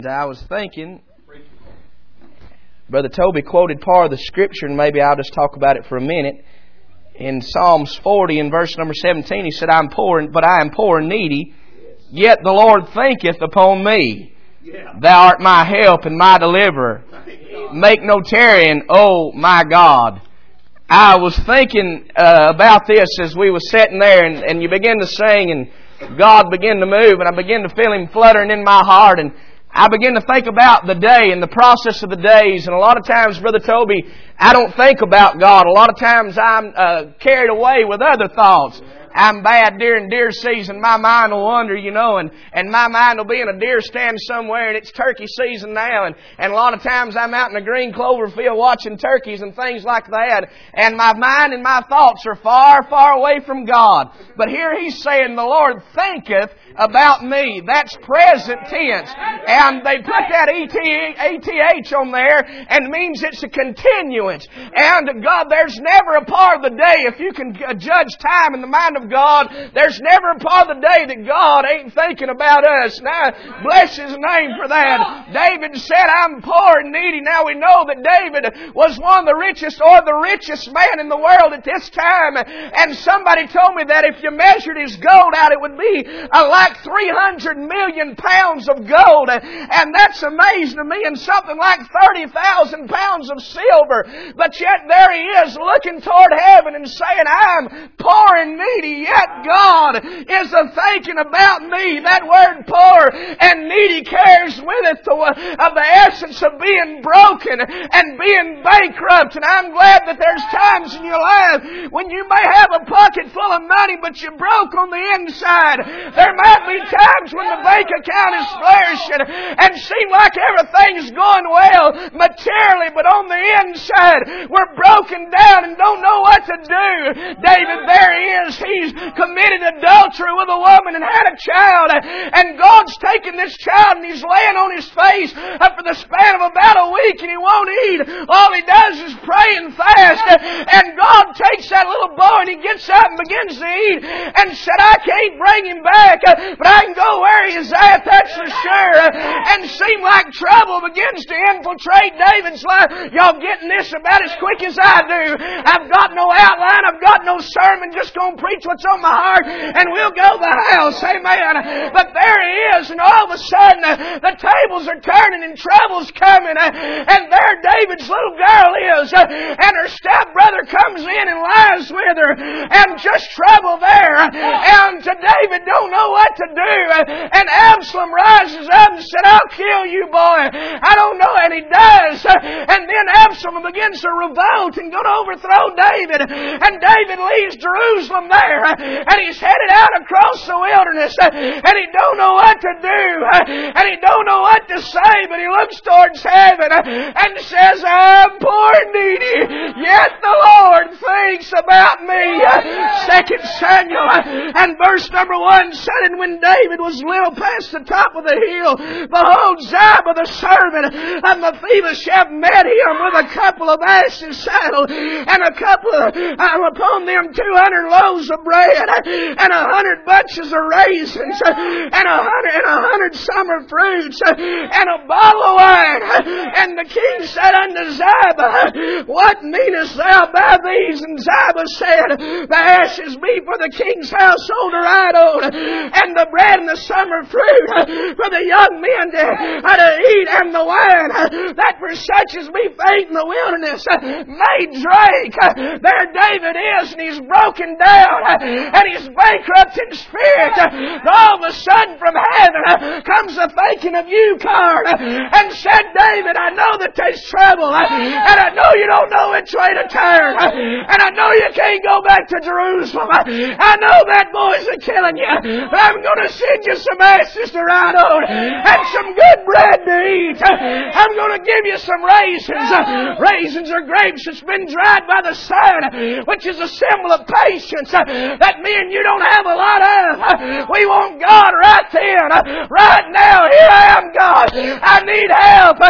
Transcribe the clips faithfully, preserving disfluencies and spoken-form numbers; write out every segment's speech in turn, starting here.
I was thinking, Brother Toby quoted part of the Scripture, and maybe I'll just talk about it for a minute. In Psalms forty, in verse number seventeen, he said, "I'm poor, but I am poor and needy, yet the Lord thinketh upon me. Thou art my help and my deliverer. Make no tarrying, O my God." I was thinking uh, about this as we were sitting there, and, and you begin to sing, and God began to move, and I began to feel Him fluttering in my heart, and I began to think about the day and the process of the days. And a lot of times, Brother Toby, I don't think about God. A lot of times I'm uh, carried away with other thoughts. I'm bad during deer season. My mind will wander, you know, and, and my mind will be in a deer stand somewhere, and it's turkey season now. And, and a lot of times I'm out in the green clover field watching turkeys and things like that. And my mind and my thoughts are far, far away from God. But here He's saying, "The Lord thinketh about me." That's present tense. And they put that E T H on there, and it means it's a continuance. And God, there's never a part of the day, if you can judge time in the mind of God, there's never a part of the day that God ain't thinking about us. Now, bless His name for that. David said, "I'm poor and needy." Now we know that David was one of the richest, or the richest man in the world at this time. And somebody told me that if you measured his gold out, it would be a like three hundred million pounds of gold. And that's amazing to me. And something like thirty thousand pounds of silver. But yet there he is looking toward heaven and saying, "I'm poor and needy, yet God is a thinking about me." That word poor and needy carries with it the, of the essence of being broken and being bankrupt. And I'm glad that there's times in your life when you may have a pocket full of money, but you're broke on the inside. There might be times when the bank account is flourishing and seem like everything's going well materially, but on the inside we're broken down and don't know what to do. David, there he is. He's committed adultery with a woman and had a child, and God's taken this child and He's laying on his face for the span of about a week, and he won't eat. All he does is pray and fast, and God takes that little boy and he gets up and begins to eat and said, "I can't bring him back, but I can go where he is at, that's for sure." And seemed like trouble begins to infiltrate David's life. Y'all getting this about as quick as I do. I've got no outline, I've got no sermon, just going to preach what's on my heart, and we'll go to the house. Amen. But there he is, and all of a sudden uh, the tables are turning and trouble's coming, uh, and there David's little girl is, uh, and her stepbrother comes in and lies with her, and just trouble there. And to David don't know what to do. And Absalom rises up and said, "I'll kill you, boy." I don't know, and he does. And then Absalom begins to revolt and go to overthrow David. And David leaves Jerusalem there, and he's headed out across the wilderness, and he don't know what to do, and he don't know what to say, but he looks towards heaven and says, "I'm poor and needy, yet the Lord thinks about me." Second Samuel and verse number one said, "And when David was little past the top of the hill, behold, Ziba the servant of Mephibosheth met him with a couple of asses saddled, and a couple of, uh, upon them two hundred loaves of bread, and a hundred bunches of raisins, and a hundred and a hundred summer fruits, and a bottle of wine. And the king said unto Ziba, What meanest thou by these? And Ziba said, The ashes be for the king's household are idle, and the bread and the summer fruit for the young men to, uh, to eat, and the wine that for such as be faint in the wilderness may drink." There David is, and he's broken down, and he's bankrupt in spirit. All of a sudden from heaven comes the thinking of you card, and said, "David, I know that there's trouble, and I know you don't know which way to turn, and I know you can't go back to Jerusalem. I know that boys are killing you, but I'm going to send you some ashes to ride on, and some good bread to eat. I'm going to give you some raisins." Raisins are grapes that's been dried by the sun, which is a symbol of patience that me and you don't have a lot of. We want God right then, right now. Here I am, God. I need help.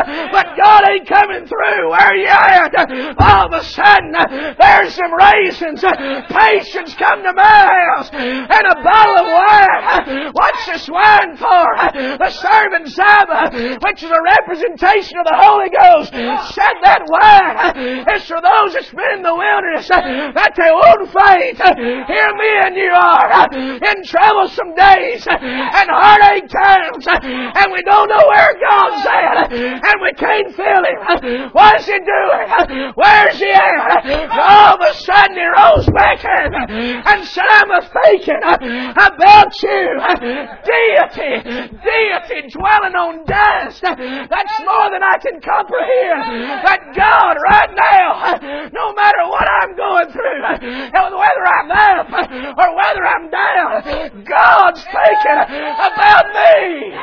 but God ain't coming through. Where you at? All of a sudden, there's some raisins. Patience come to my house and a bottle of wine. What's this wine for? The servant Ziba, which is a representation of the Holy Ghost, said that wine is for those that's been in the wilderness, that they won't faint. Here me and you are in troublesome days and heartache times, and we don't know where God's at, and we can't feel Him. What's He doing? Where's He at? All of a sudden He rose back in and said, I'm a thinking about you. Deity, deity dwelling on dust. That's more than I can comprehend. That God right now, no matter what I'm going through, whether I'm up or whether I'm down, God's thinking about me.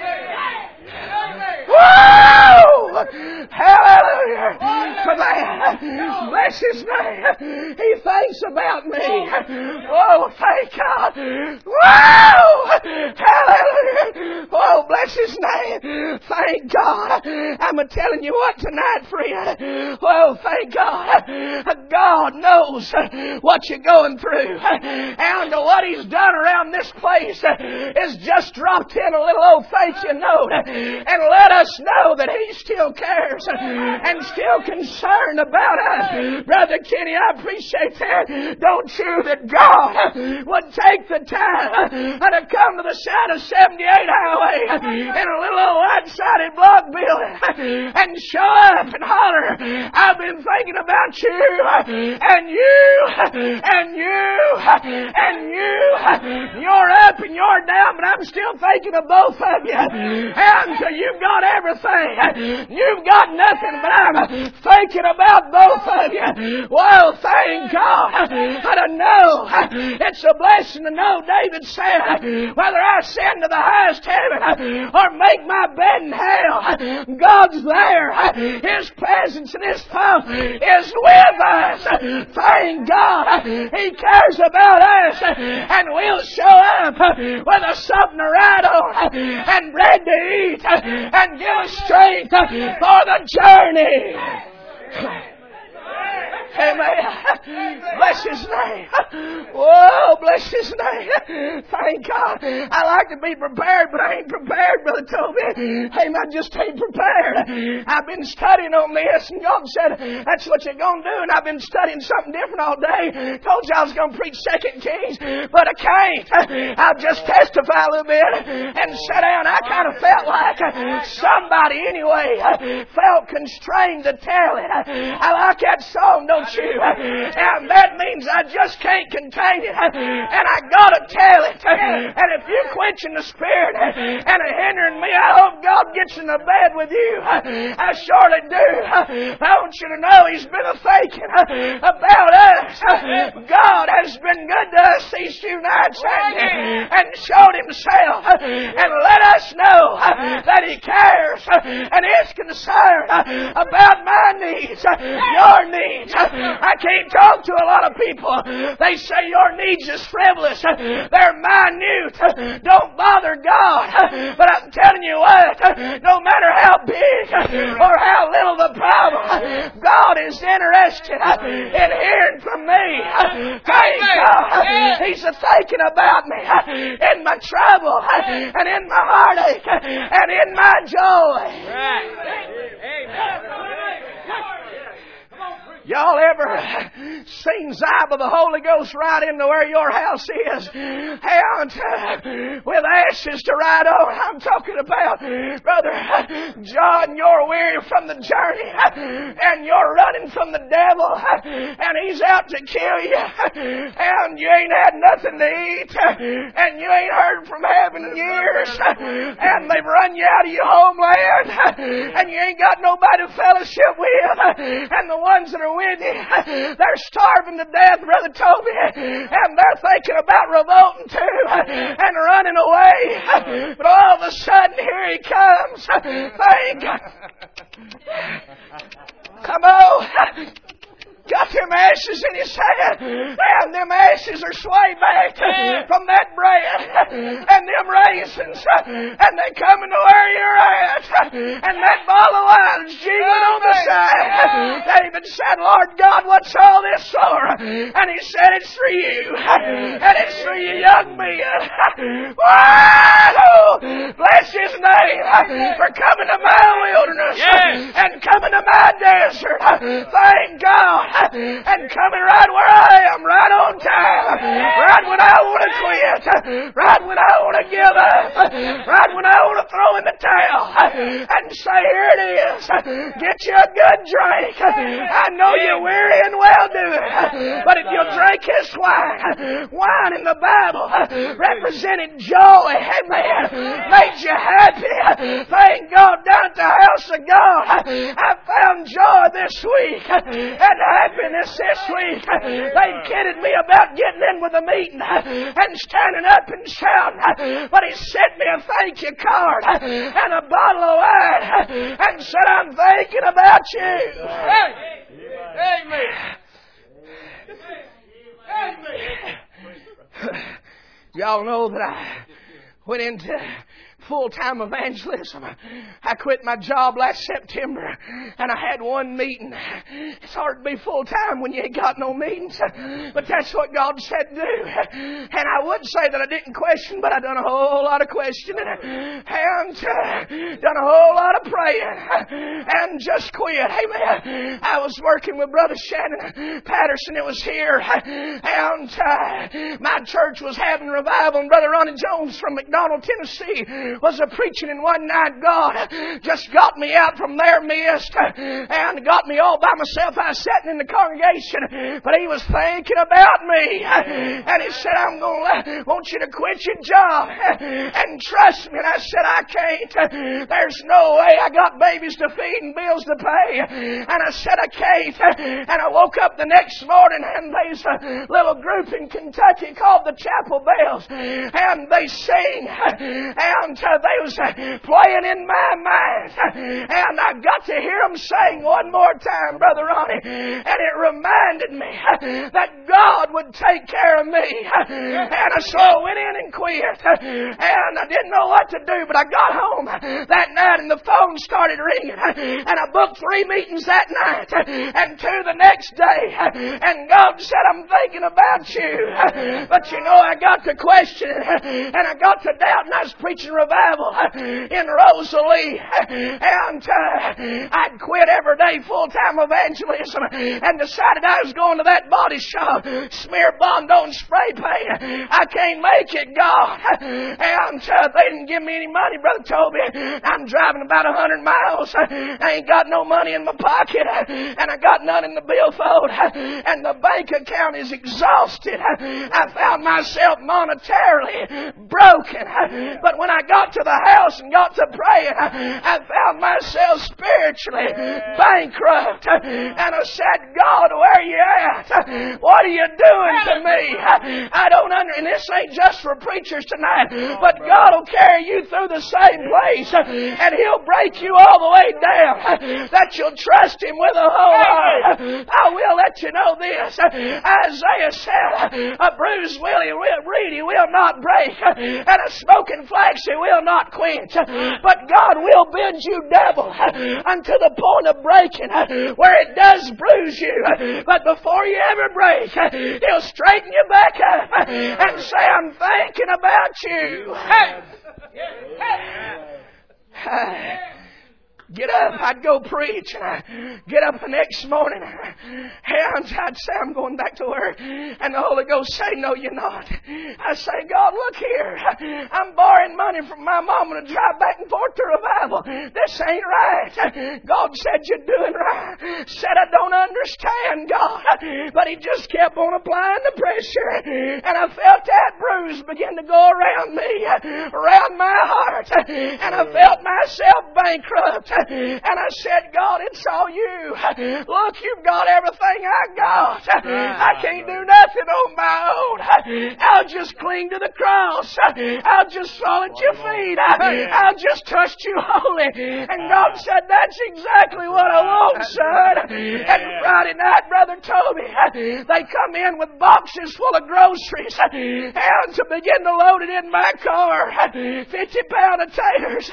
Whoa! Hallelujah! Bless His name. He thinks about me. Oh, thank God. Whoa! Hallelujah! Oh, bless His name. Thank God. I'm telling you what tonight, friend. Oh, thank God. God knows what you're going through. And what He's done around this place is just dropped in a little old thank you note and let us know that He still cares and still concerned about us. Brother Kenny, I appreciate that. Don't you, that God would take the time to come to the side of seventy-eight Highway in a little old white-sided block building and show up and holler, I've been thinking about you and you and you and you. You're up and you're down, but I'm still thinking of both of you. And you've got everything. You've got nothing, but I'm thinking about both of you. Well, thank God. I don't know. It's a blessing to know, David said, whether I ascend to the highest heaven or make my bed in hell, God's there. His presence and His power is with us. Thank God. He cares about us, and we'll show up with us something to ride on and bread to eat and give us strength for the journey. Amen. Bless His name. Whoa, bless His name. Thank God. I like to be prepared, but I ain't prepared, Brother Toby. Amen. I just ain't prepared. I've been studying on this, and God said, that's what you're going to do. And I've been studying something different all day. Told you I was going to preach Second Kings, but I can't. I'll just testify a little bit and sit down. I kind of felt like somebody, anyway, felt constrained to tell it. I like that song, don't you? And that means I just can't contain it. And I gotta tell it. And if you're quenching the Spirit and hindering me, I hope God gets in the bed with you. I surely do. I want you to know He's been a thinking about us. God has been good to us these few nights and, and showed Himself and let us know that He cares and is concerned about my needs, your needs. I can't talk to a lot of people. They say your needs is frivolous. They're minute. Don't bother God. But I'm telling you what, no matter how big or how little the problem, God is interested in hearing from me. Thank God. He's thinking about me in my trouble and in my heartache and in my joy. Amen. Y'all ever seen Ziba the Holy Ghost right into where your house is? And uh, with ashes to ride on. I'm talking about, Brother John, you're weary from the journey and you're running from the devil and he's out to kill you and you ain't had nothing to eat and you ain't heard from heaven in years and they've run you out of your homeland and you ain't got nobody to fellowship with and the ones that are with you, they're starving to death, Brother Toby, and they're thinking about revolting too and running away. But all of a sudden, here He comes. Thank God. Come on. got them ashes in his hand, and them ashes are swayed back from that bread and them raisins, and they come into where you're at, and that bottle of wine's jingling on the side. David said, Lord God, what's all this for? And he said, it's for you, and it's for you young men. Wow! Bless his name for coming to my wilderness and coming to my desert. Thank God. And coming right where I am, right on time, right when I want to quit, right when I want to give up, right when I want to throw in the towel, and say, here it is, get you a good drink. I know you're weary and well-doing, but if you'll drink this wine, wine in the Bible represented joy, amen, made you happy. Thank God, down at the house of God, I found joy this week and happiness this week. They kidded me about getting in with a meeting and standing up and shouting, but he sent me a thank you card and a bottle of wine and said, I'm thinking about you. Amen. Amen. Y'all know that I went into full-time evangelism. I quit my job last September, and I had one meeting. It's hard to be full-time when you ain't got no meetings, but that's what God said to do. And I would say that I didn't question, but I done a whole lot of questioning and uh, done a whole lot of praying and just quit. Amen. I was working with Brother Shannon Patterson. It was here, and uh, my church was having revival, and Brother Ronnie Jones from McDonald, Tennessee, was a preaching, and one night God just got me out from their midst and got me all by myself. I was sitting in the congregation, but he was thinking about me, and he said, I'm going to want you to quit your job and trust me. And I said, I can't. There's no way. I got babies to feed and bills to pay. And I said, I can't. And I woke up the next morning, and there's a little group in Kentucky called the Chapel Bells, and they sing, and they was playing in my mind, and I got to hear them sing one more time, Brother Ronnie, and it reminded me that God would take care of me. And so I went in and quit, and I didn't know what to do, but I got home that night, and the phone started ringing, and I booked three meetings that night and two the next day, and God said, I'm thinking about you. But you know, I got to question, and I got to doubt, and I was preaching revival in Rosalie, and uh, I'd quit every day full-time evangelism and decided I was going to that body shop, smear Bondo spray paint. I can't make it, God. And uh, they didn't give me any money, Brother Toby. I'm driving about a hundred miles. I ain't got no money in my pocket, and I got none in the billfold, and the bank account is exhausted. I found myself monetarily broken. But when I got to the house and got to praying, I found myself spiritually bankrupt. And I said, God, where are you at? What are you doing to me? I don't under, and this ain't just for preachers tonight, but God will carry you through the same place, and He'll break you all the way down, that you'll trust Him with a whole heart. I will let you know this. Isaiah said, a bruised willy reed He will not break, and a smoking flax He will not quench. But God will bend you double unto the point of breaking, where it does bruise you. But before you ever break, He'll straighten you back up and say, I'm thinking about you. Hey! Hey! Get up, I'd go preach, and I'd get up the next morning, and I'd say, I'm going back to work, and the Holy Ghost say, no, you're not. I say, God, look here, I'm borrowing money from my mama to drive back and forth to revival. This ain't right. God said, you're doing right. Said, I don't understand, God, but He just kept on applying the pressure, and I felt that bruise begin to go around me, around my heart, and I felt myself bankrupt. And I said, God, it's all you. Look, you've got everything I got. I can't do nothing on my own. I'll just cling to the cross. I'll just fall at your feet. I'll just touch you holy. And God said, that's exactly what I want, son. And Friday night, Brother Toby, they come in with boxes full of groceries and to begin to load it in my car. fifty pound of taters.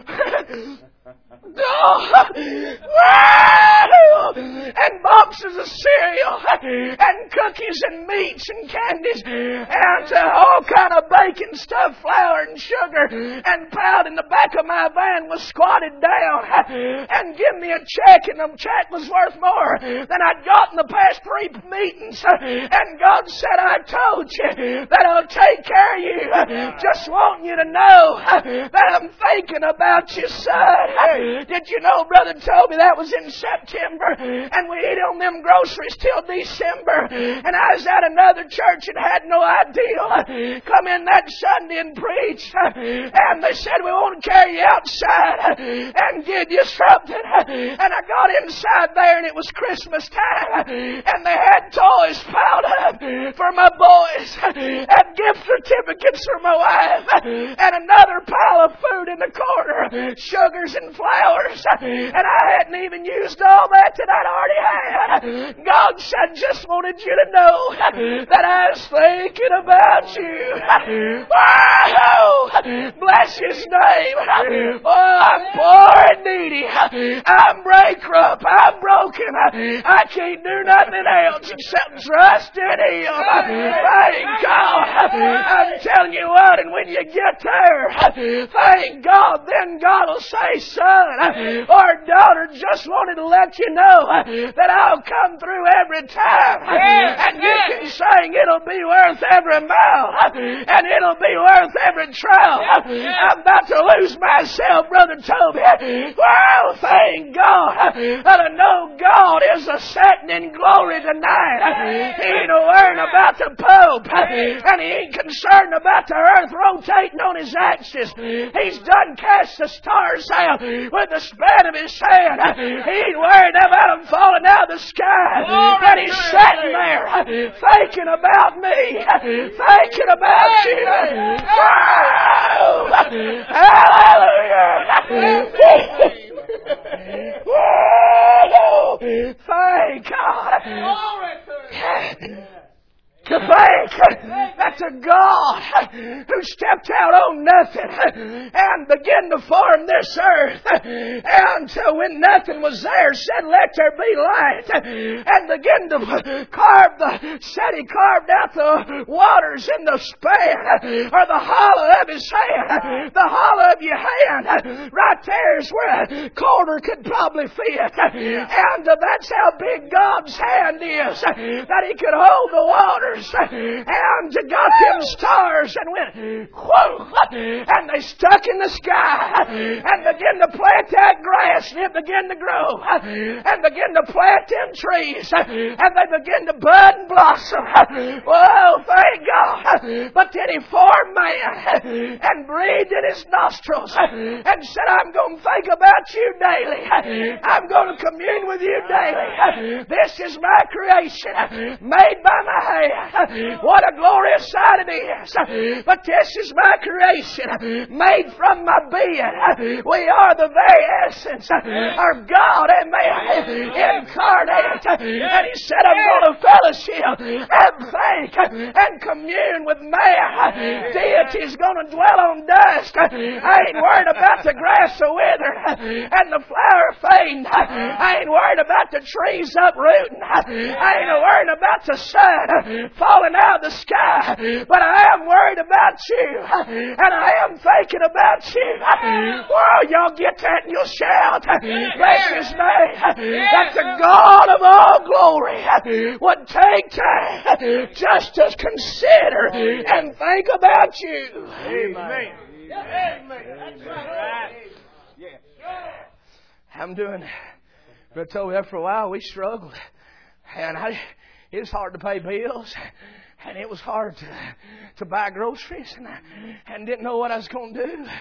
And boxes of cereal and cookies and meats and candies and uh, all kind of baking stuff, flour and sugar, and piled in the back of my van was squatted down and give me a check, and the check was worth more than I'd got in the past three meetings. And God said, I told you that I'll take care of you. Just want you to know that I'm thinking about you, son. Did you know, Brother Toby, that was in September, and we ate on them groceries till December, and I was at another church and had no idea. Come in that Sunday and preach, and they said, we want to carry you outside and give you something. And I got inside there, and it was Christmas time, and they had toys piled up for my boys, and gift certificates for my wife, and another pile of food in the corner, sugars and flour. And I hadn't even used all that that I'd already had. God said, just wanted you to know that I was thinking about you. Wow! Bless His name. Oh, I'm poor and needy. I'm bankrupt. I'm broken. I can't do nothing else except trust in Him. Thank God. I'm telling you what, and when you get there, thank God, then God will say, son, or daughter, just wanted to let you know that I'll come through every time. And you can sing, it'll be worth every mile, and it'll be worth every trial. I'm about to lose myself, Brother Toby. Well, thank God that I know God is a setting in glory tonight. He ain't worrying about the Pope, and He ain't concerned about the earth rotating on His axis. He's done cast the stars out with the span of His hand. He ain't worried about them falling out of the sky. And He's sitting there thinking about me, thinking about you. Wow! Hallelujah! Whoa! Thank God! To think that the God who stepped out on nothing and began to form this earth, and when nothing was there said, let there be light, and began to carve the, said He carved out the waters in the span, or the hollow of His hand, the hollow of your hand, right there is where a quarter could probably fit, and that's how big God's hand is, that He could hold the waters. And got them stars and went, whoa, and they stuck in the sky and began to plant that grass, and it began to grow, and began to plant them trees, and they began to bud and blossom. Whoa, thank God. But then He formed man and breathed in his nostrils and said, I'm going to think about you daily. I'm going to commune with you daily. This is my creation, made by my hand. What a glorious sight it is. But this is my creation, made from my being. We are the very essence of God, amen, incarnate. And He said, I'm going to fellowship and think and commune with man. Deity is going to dwell on dust. I ain't worried about the grass a withering and the flower fading. I ain't worried about the trees uprooting. I ain't worried about the sun falling out of the sky, but I am worried about you, and I am thinking about you. Well, y'all get that and you'll shout, bless His name, that the God of all glory would take time just to consider and think about you. Amen. Amen. That's right. I'm doing, but I told you that for a while we struggled, and I, it was hard to pay bills. And it was hard to, to buy groceries, and I and didn't know what I was going to do.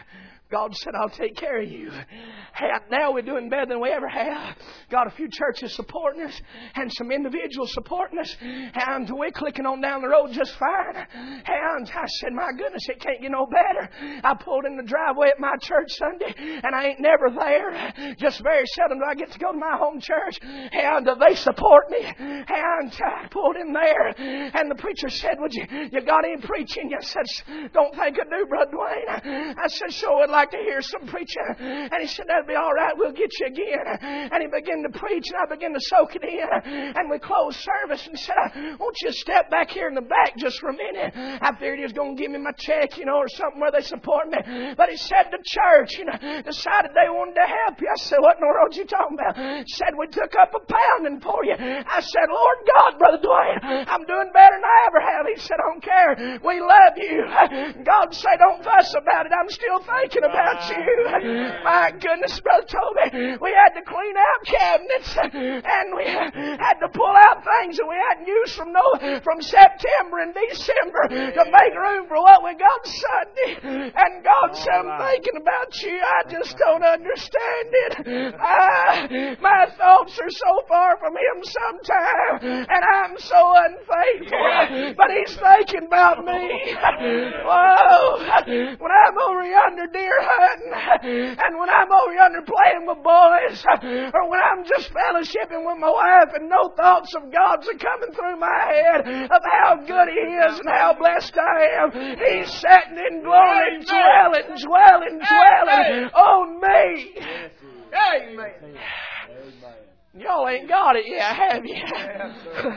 God said, I'll take care of you. Hey, now we're doing better than we ever have. Got a few churches supporting us and some individuals supporting us. And we're clicking on down the road just fine. And I said, my goodness, it can't get no better. I pulled in the driveway at my church Sunday and I ain't never there. Just very seldom do I get to go to my home church. And they support me. And I pulled in there and the preacher said, would you, you got any preaching? I said, don't think I do, Brother Dwayne. I said, sure would like to hear some preaching. And he said, that'll be all right. We'll get you again. And he began to preach and I began to soak it in. And we closed service and said, won't you step back here in the back just for a minute? I figured he was going to give me my check, you know, or something where they support me. But he said the church, you know, decided they wanted to help you. I said, what in the world are you talking about? He said, we took up a pounding for you. I said, Lord God, Brother Dwayne, I'm doing better than I ever have. He said, I don't care. We love you. God said, don't fuss about it. I'm still thinking about you. My goodness, Brother Toby, we had to clean out cabinets and we had to pull out things that we hadn't used from no, from September and December to make room for what we got Sunday. And God said, I'm thinking about you. I just don't understand it. I, my thoughts are so far from Him sometimes, and I'm so unfaithful. But He's thinking about me. Whoa! When I'm over yonder deer hunting, and when I'm over yonder playing with boys, or when I'm just fellowshipping with my wife and no thoughts of God's are coming through my head of how good He is and how blessed I am, He's sitting in glory, dwelling, dwelling, dwelling on me. Amen. Y'all ain't got it yet, have you?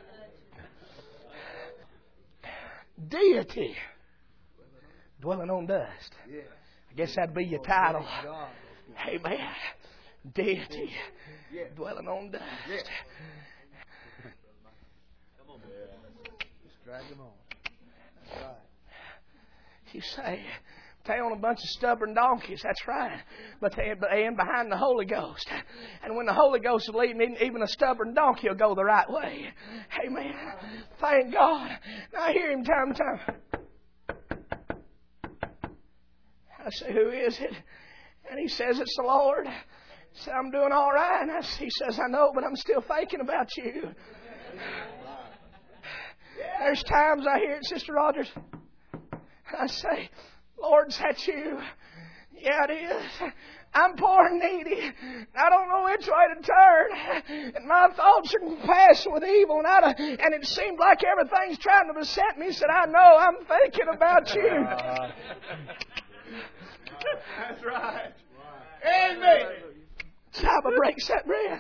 Deity. Dwelling on dust. I guess that'd be your title. Amen. Deity. Dwelling on dust. Just drag them on. You say, they on a bunch of stubborn donkeys. That's right. But they they in behind the Holy Ghost. And when the Holy Ghost is leading, even a stubborn donkey will go the right way. Amen. Thank God. Now I hear Him time and time. I say, who is it? And He says, it's the Lord. I say, I'm doing all right. And I, He says, I know, but I'm still thinking about you. There's times I hear it, Sister Rogers. I say, Lord, is that you? Yeah, it is. I'm poor and needy. I don't know which way to turn. And my thoughts are passing with evil. And, I, and it seems like everything's trying to beset me. He said, I know, I'm thinking about you. That's right. Amen. Cyber breaks that bread.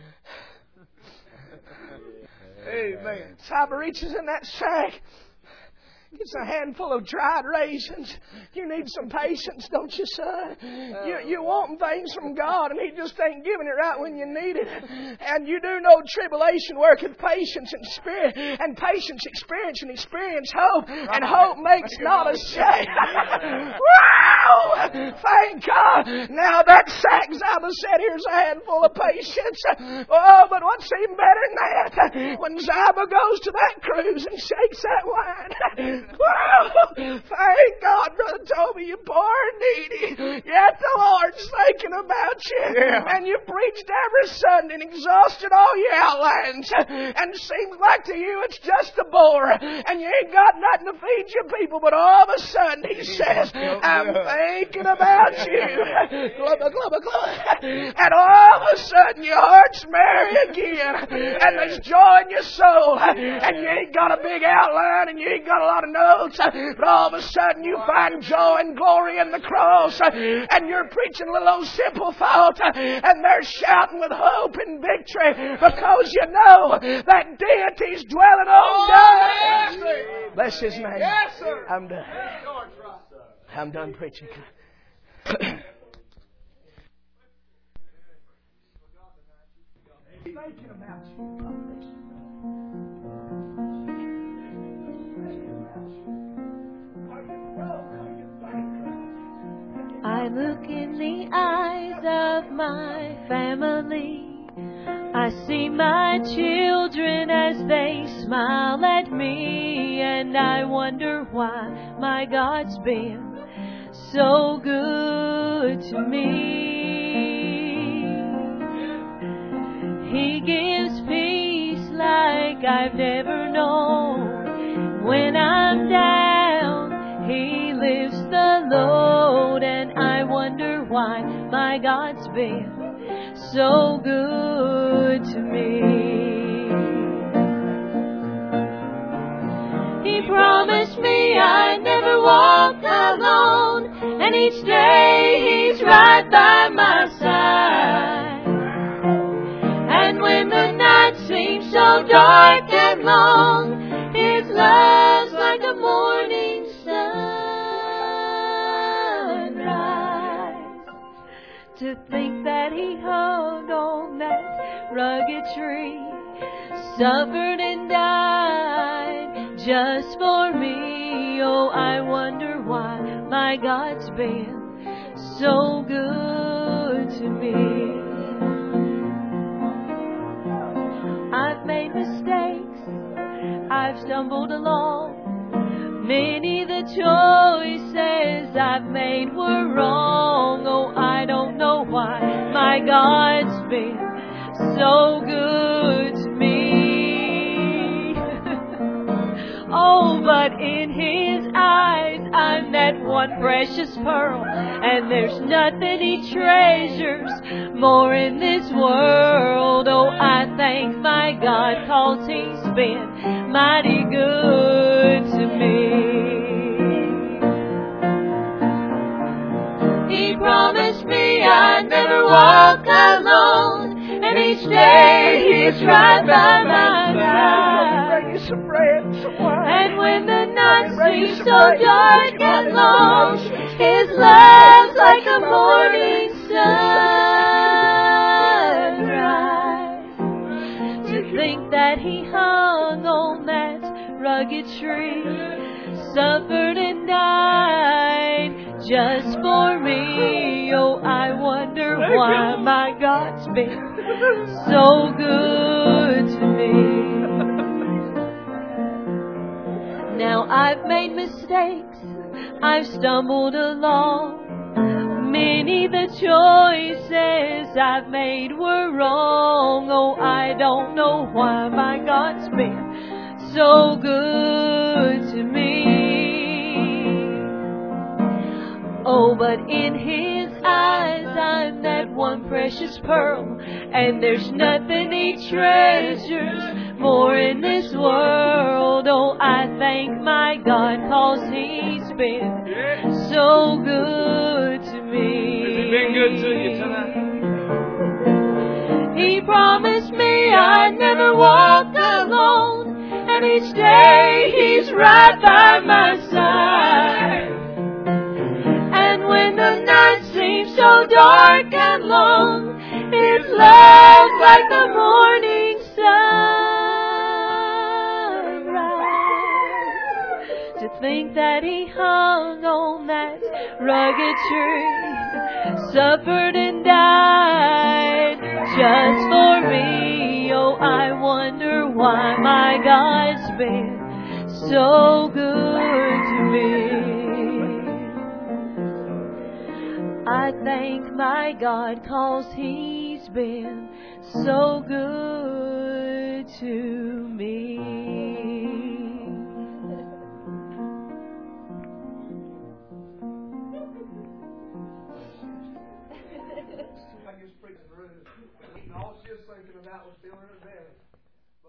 Amen. Cyber reaches in that sack. Gets a handful of dried raisins. You need some patience, don't you, son? You, you want things from God, and He just ain't giving it right when you need it. And you do know tribulation worketh patience and spirit, and patience experience, and experience hope, and hope makes not ashamed. Wow! Thank God. Now that sack, Ziba said, here's a handful of patience. Oh, but what's even better than that? When Ziba goes to that cruise and shakes that wine. Wow! Thank God, Brother Toby, you poor and needy. Yet the Lord's thinking about you. Yeah. And you preached every Sunday and exhausted all your outlines. And it seems like to you it's just a bore. And you ain't got nothing to feed your people. But all of a sudden He says, I'm thinking about you. Glubba, glubba, glubba. And all of a sudden your heart's merry again. And there's joy in your soul. And you ain't got a big outline and you ain't got a lot of notes, but all of a sudden you find joy and glory in the cross, and you're preaching a little old simple thought, and they're shouting with hope and victory because you know that deity's dwelling on dust. Yes, bless His name. Yes, sir. I'm done. I'm done preaching. Thinking about you. I look in the eyes of my family. I see my children as they smile at me, and I wonder why my God's been so good to me. He gives peace like I've never known. When I'm down, He lifts the load, and I wonder why my God's been so good to me. He promised me I'd never walk alone, and each day He's right by my side. And when the night seems so dark and long, His love's like a morning sunrise. To think that He hung on that rugged tree, suffered and died just for me. Oh, I wonder why my God's been so good to me. I've made mistakes, I've stumbled along. Many the choices I've made were wrong. Oh, I don't know why my God's been so good to me. Oh, but in His eyes I'm that one precious pearl, and there's nothing He treasures more in this world. Oh, I thank my God, 'cause He's been mighty good to me. He promised me I'd never walk alone, and each day He's right by my side. And when the night seems so dark and long, His love's like a morning sunrise. To think that He hung on that rugged tree, suffered and died just for me. Oh, I wonder why my God's been so good to me. Now I've made mistakes, I've stumbled along. Many the choices I've made were wrong. Oh, I don't know why my God's been so good to me. Oh, but in His eyes I'm that one precious pearl, and there's nothing He treasures more in this world. Oh, I thank my God, 'cause He's been so good to me. He's been good to you tonight. He promised me I'd never walk alone, and each day He's right by my side. And when the night seems so dark and long, His love's like the morning sunrise. To think that He hung on that rugged tree, suffered and died just for me. Oh, I wonder why my God's been so good to me. I thank my God, 'cause He's been so good to me. I just preached the room. All she was thinking about was feeling her belly.